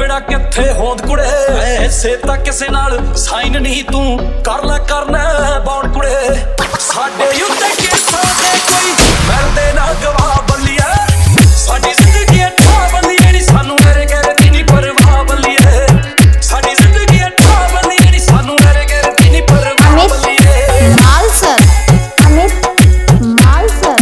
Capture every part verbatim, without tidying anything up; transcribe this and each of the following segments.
बिना किथे होंद कुड़े ऐसे तां किसे नाल साइन नहीं तू कर लै करना बॉन्ड कुड़े साडे उत्ते केसां दे कोई मरदे ना गवाह बल्लिया साडी जिंदगी अठा बल्लिए नी सानू मेरे गैर दी नी परवाह बल्लिए साडी जिंदगी अठा बल्लिए नी सानू मेरे गैर दी नी परवाह बल्लिए। माल सर अमित माल सर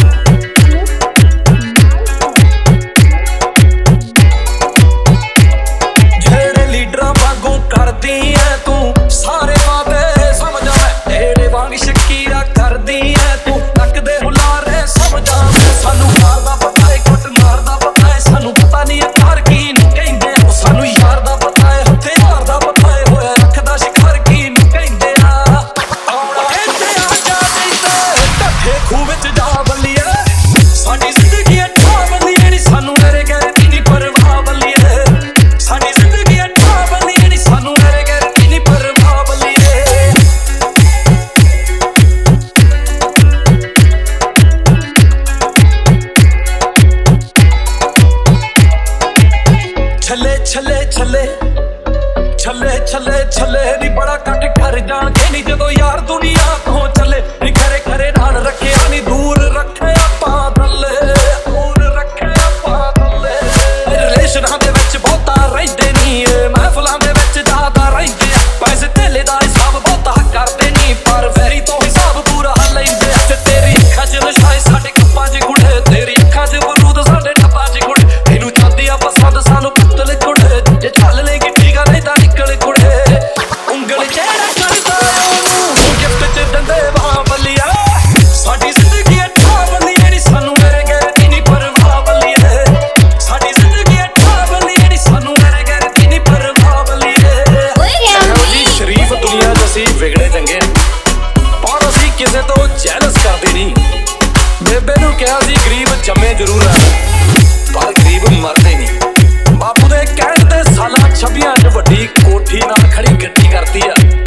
जेड़े लीडरां वांगू करदी है तू सारे वादे समझ आ तेरे वांग शकीरा करदी है तू तकदे हुलारे समझ आ सानू मारदा पता है कुट मारदा पता है सानू पता नहीं यार की नु कहंदे सानू यार दा पता है हथियार दा पता है होया रखदा शिकार की नु कहंदे आ आउणा इत्थे आ जा नहीं ते ढठे खूह विच जा बल्लिए साडी जिंदगी अठा बल्लिए नी सानू मेरे गैर दी नी परवाह बल्लिए साडी जिंदगी अठा बल्लिए नी सानू मेरे गैर दी नी परवाह बल्लिए। छले छले छले छले छले छले नी बड़ा कट कर जाणगे नी जदों यार दुनिया तो चले नी खरे खरे नाल रखे नी दूर रखे आपां दल्ले दूर रखे आपां दल्ले रिलेशनां दे विच बहुता रहिंदे नी महफिलां दे विच ज्यादा रहिंदे पैसे धेले दा हिसाब बहुता करदे नी पर वैरी तो हिसाब पूरा लैंदे ते तेरी अखां च नशा साडे कप्पां च गुड़ तेरी अखां च बरूद साडे डब्बां च गुड़ तैनूं चांदी आ पसंद सानू पुतल गुड़ जे चल लेगी ठीक आ नहीं तां निकल कुड़े उंगल जेड़ा करदा ओनू गिफ्ट च दंदे बां बल्लिया साडी जिंदगी अठा बल्लिए नी सानू मेरे गैर दी नी परवाह बल्लिए साडी जिंदगी अठा बल्लिए नी सानू मेरे गैर दी नी परवाह बल्लिए। ओए जी शरीफ दुनिया च असीं विगड़े चंगे पर असीं किसे तो जैलस करदे नहीं बेबे नूं किहा सी गरीब जम्मे जरूर आ पर गरीब मरदे नहीं बापू दे कहण ते सालां छब्बियां च वड्डी कोठी नाल खड़ी गड्डी करदी आ